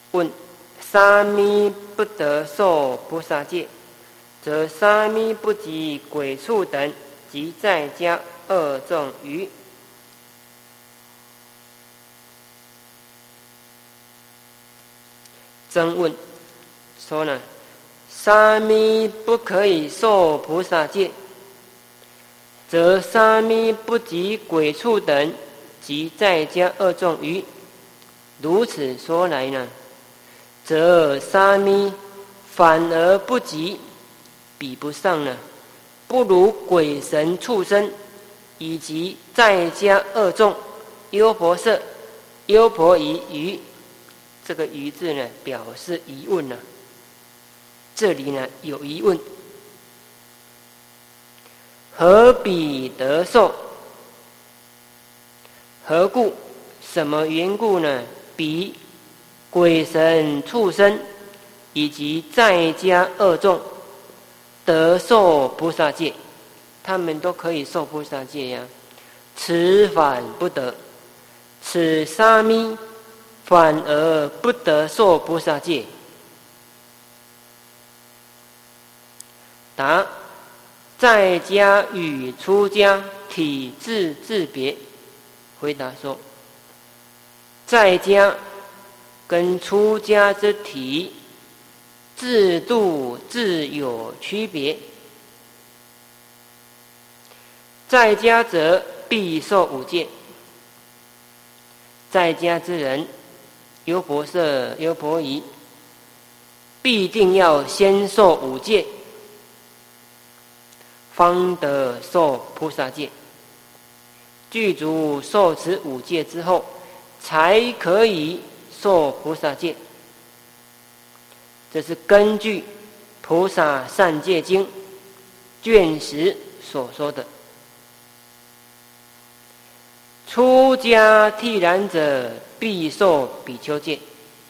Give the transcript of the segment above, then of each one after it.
问：沙弥不得受菩萨戒，则沙弥不及鬼畜等及在家二众余。曾问说呢，沙弥不可以受菩萨戒，则沙弥不及鬼畜等及在家二众余。如此说来呢，则沙弥反而不及，比不上呢，不如鬼神畜生以及在家二众优婆塞、优婆夷余。这个余字呢，表示疑问呢。这里呢有疑问，何彼得受？何故？什么缘故呢？彼鬼神畜生以及在家二众得受菩萨戒，他们都可以受菩萨戒呀。此反不得，此沙弥反而不得受菩萨戒。答：在家与出家体制自别。回答说，在家跟出家之体制度自有区别。在家者必受五戒，在家之人，优婆塞、优婆夷，必定要先受五戒，方得受菩萨戒。具足受持五戒之后，才可以受菩萨戒。这是根据《菩萨善戒经》卷10所说的。出家剃染者必受比丘戒。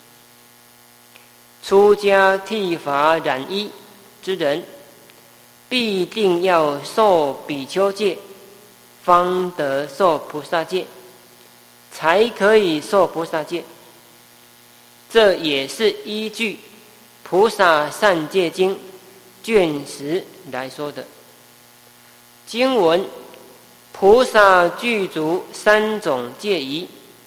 出家剃发染衣之人，必定要受比丘戒，方得受菩萨戒，才可以受菩萨戒。这也是依据《菩萨善戒经》卷10来说的。经文：菩萨具足3种戒仪，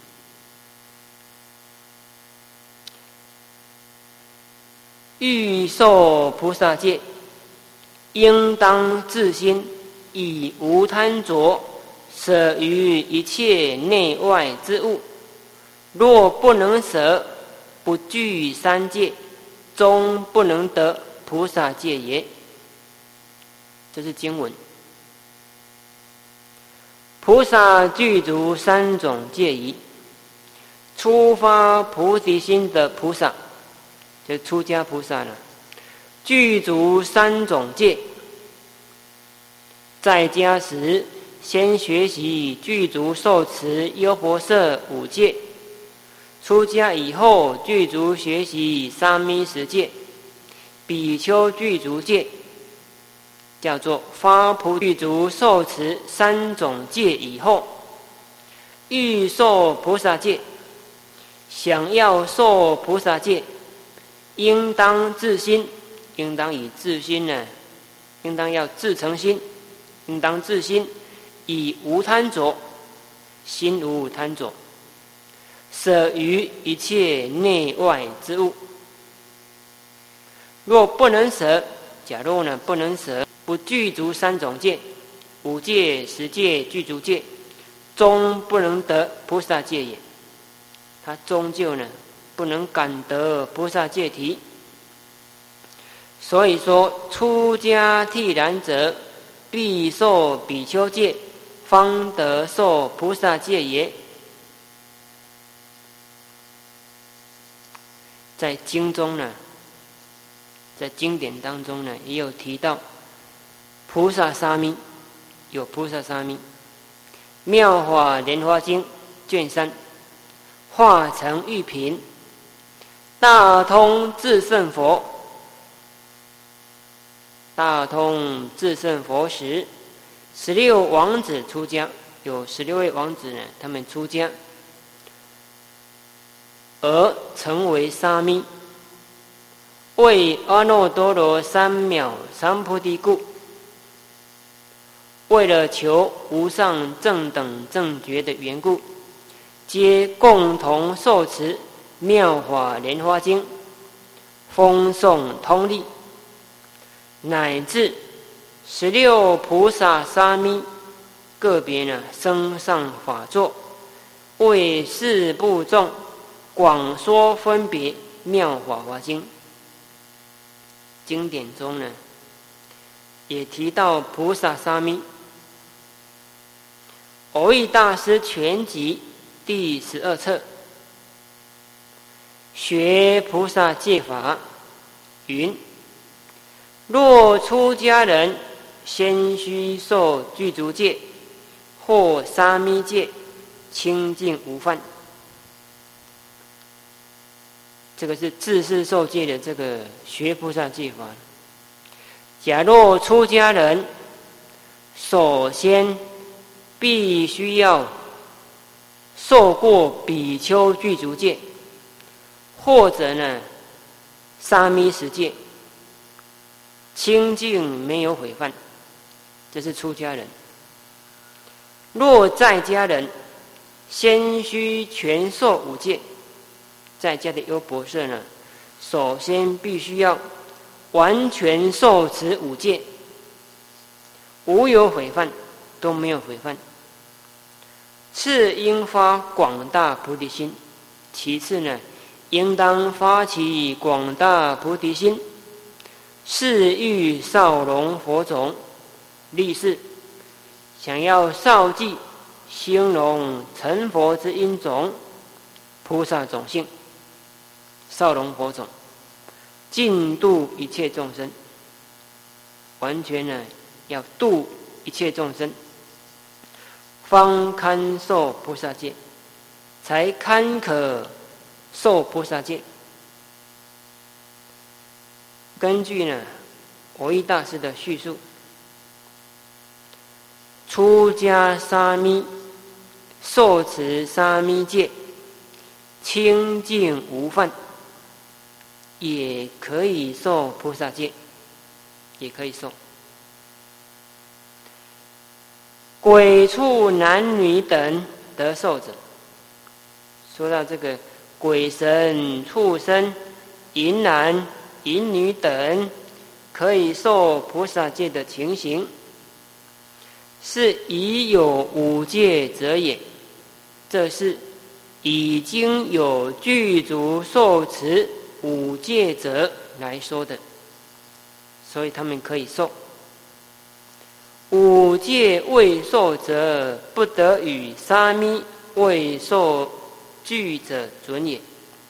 欲受菩萨戒，应当自心以无贪着，舍于一切内外之物。若不能舍，不具3戒，终不能得菩萨戒也。这是经文。菩萨具足3种戒仪，初发菩提心的菩萨，就出家菩萨了，具足3种戒。在家时，先学习具足受持优婆塞5戒；出家以后，具足学习沙弥10戒、比丘具足戒，叫做发菩提足受持3种戒以后，欲受菩萨戒，想要受菩萨戒，应当自心，应当以自心呢，应当要自诚心，应当自心，以无贪着，心无贪着，舍于一切内外之物。若不能舍，假若呢不能舍，不具足3种戒，5戒、10戒具足戒，终不能得菩萨戒也。他终究呢不能感得菩萨戒体。所以说，出家剃染者必受比丘戒，方得受菩萨戒也。在经中呢，在经典当中呢，也有提到菩萨沙弥，有菩萨沙弥，《妙法莲华经》卷3，化成玉瓶，大通至圣佛。大通至圣佛时，16王子出家，有16位王子呢，他们出家，而成为沙弥，为阿耨多罗三藐三菩提故，为了求无上正等正觉的缘故，皆共同受持妙法莲华经，风诵通利，乃至16菩萨沙弥个别升上法座，为四部众广说分别妙法华经。经典中也提到菩萨沙弥。蕅益大师全集第12册学菩萨戒法云：若出家人先须受具足戒或沙弥戒，清净无犯。这个是自是受戒的这个学菩萨戒法。假若出家人首先必须要受过比丘具足戒，或者沙弥十戒，清净没有毁犯，这是出家人。若在家人先须全受五戒，在家的优婆塞首先必须要完全受持五戒，无有毁犯，都没有毁犯。次应发广大菩提心，其次应当发起广大菩提心，是欲少龙佛种，立誓想要少记兴隆成佛之因种，菩萨种性，少龙佛种，尽度一切众生，完全要度一切众生，方堪受菩萨戒，才堪可受菩萨戒。根据蕅益大师的叙述，出家沙弥受持沙弥戒，清净无犯，也可以受菩萨戒，也可以受。鬼畜男女等得受者，说到这个鬼神、畜生、淫男、淫女等可以受菩萨戒的情形，是已有五戒者也。这是已经有具足受持五戒者来说的，所以他们可以受。五戒未受者，不得与沙弥未受具者准也。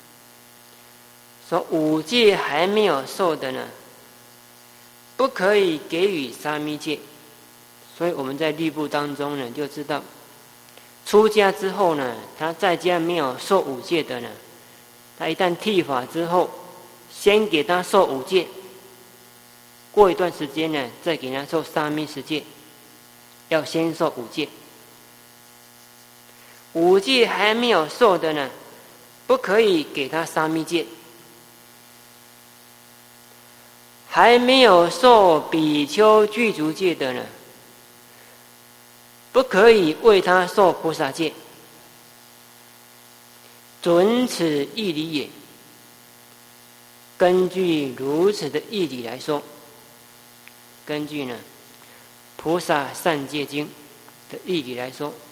说五戒还没有受的不可以给予沙弥戒。所以我们在律部当中就知道，出家之后他在家没有受五戒的他一旦剃发之后，先给他受五戒，过一段时间再给他受沙弥十戒，要先受五戒。五戒还没有受的不可以给他沙弥戒。还没有受比丘具足戒的不可以为他受菩萨戒。准此义理也。根据如此的义理来说，根据菩萨善戒经的义理来说，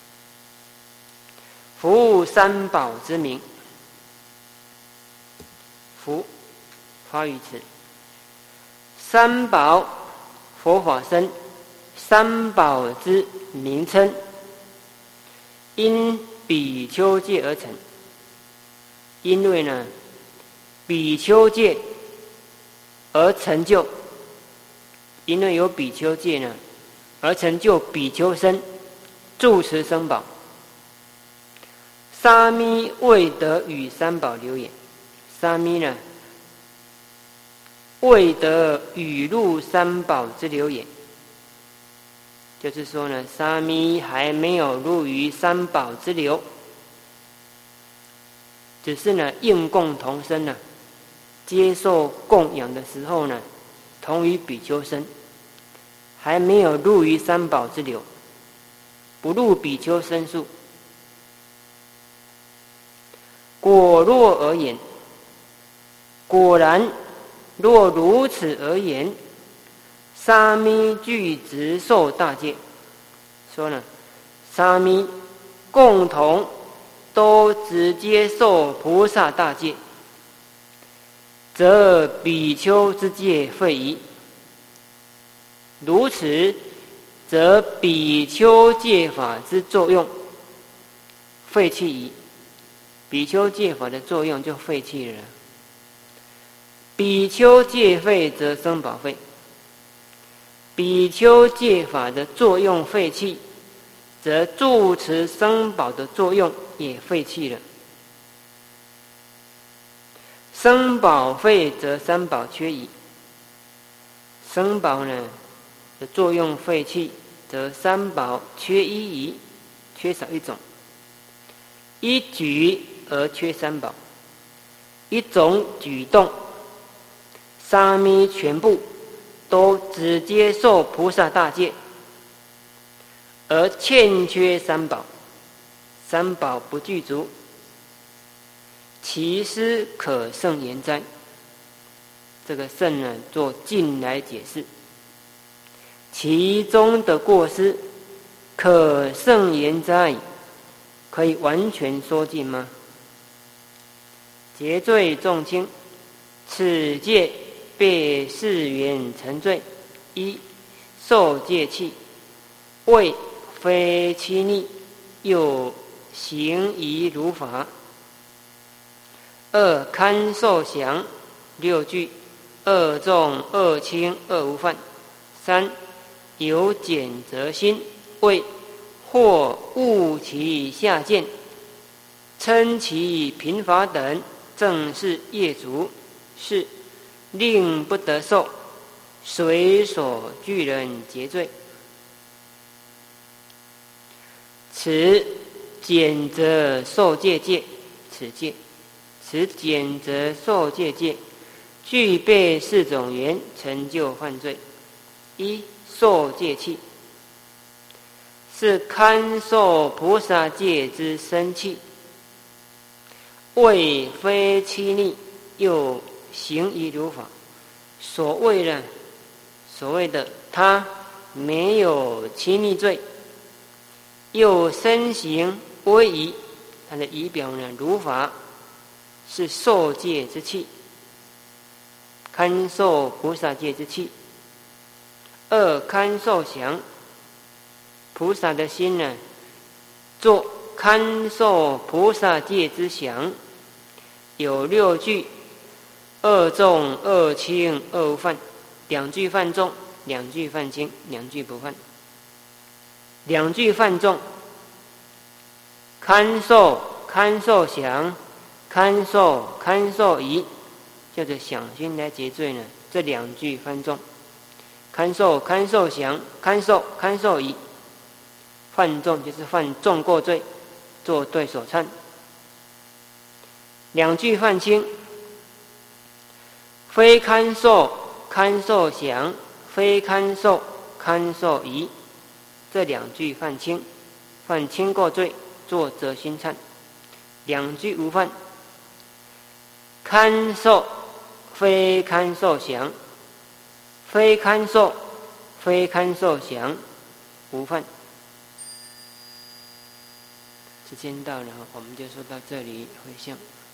服三宝之名，服发于此。三宝，佛法僧三宝之名称，因比丘戒而成。因为比丘戒而成就，因为有比丘戒而成就比丘僧，住持僧宝。沙弥未得与三宝流也。沙弥未得语入三宝之流也。就是说沙弥还没有入于三宝之流。 只是呢应供同身呢，接受供养的时候呢，同于比丘身，还没有入于三宝之流，不入比丘身数。果若而言，果然若如此而言，沙弥具直受大戒，说呢，沙弥共同都直接受菩萨大戒，则比丘之戒废矣。如此，则比丘戒法之作用废弃矣。比丘戒法的作用就废弃了。比丘戒废，则僧宝废。比丘戒法的作用废弃，则住持僧宝的作用也废弃了。僧宝废，则三宝缺矣。僧宝呢的作用废弃，则三宝缺一矣，缺少一种。一举而缺三宝，一种举动，沙弥全部都只接受菩萨大戒，而欠缺三宝，三宝不具足，其失可胜言哉？这个胜呢，做进来解释，其中的过失可胜言哉？可以完全说尽吗？结罪重轻，此戒被世缘成罪：一、受戒器，谓非欺逆，又行仪如法；二、堪受降，六句，二重二轻二无犯；三、有减则心，谓或误其下贱，称其贫乏等，正是业足；是令不得受，随所具人结罪。此减则受戒戒，此减则受戒戒，具备四种缘，成就犯罪。一、受戒器，是堪受菩萨戒之身器，谓非欺逆，又行仪如法。所谓的他没有欺逆罪，又身行威仪，他的仪表呢如法，是受戒之器，堪受菩萨戒之器。二、堪受降，菩萨的心呢，做堪受菩萨戒之降，有六句，二重二轻二无犯，两句犯重，两句犯轻，两句不犯。两句犯重，堪受降，堪受仪，叫做想心来结罪呢。这两句犯重，堪受降，堪受仪。犯重就是犯重过罪，做对所忏。两句犯轻，非堪受降，非堪受仪。这两句犯轻，犯轻过罪，做责心忏。两句无犯，堪受非堪受降，非堪受降，无犯。时间到了，我们就说到这里，回向。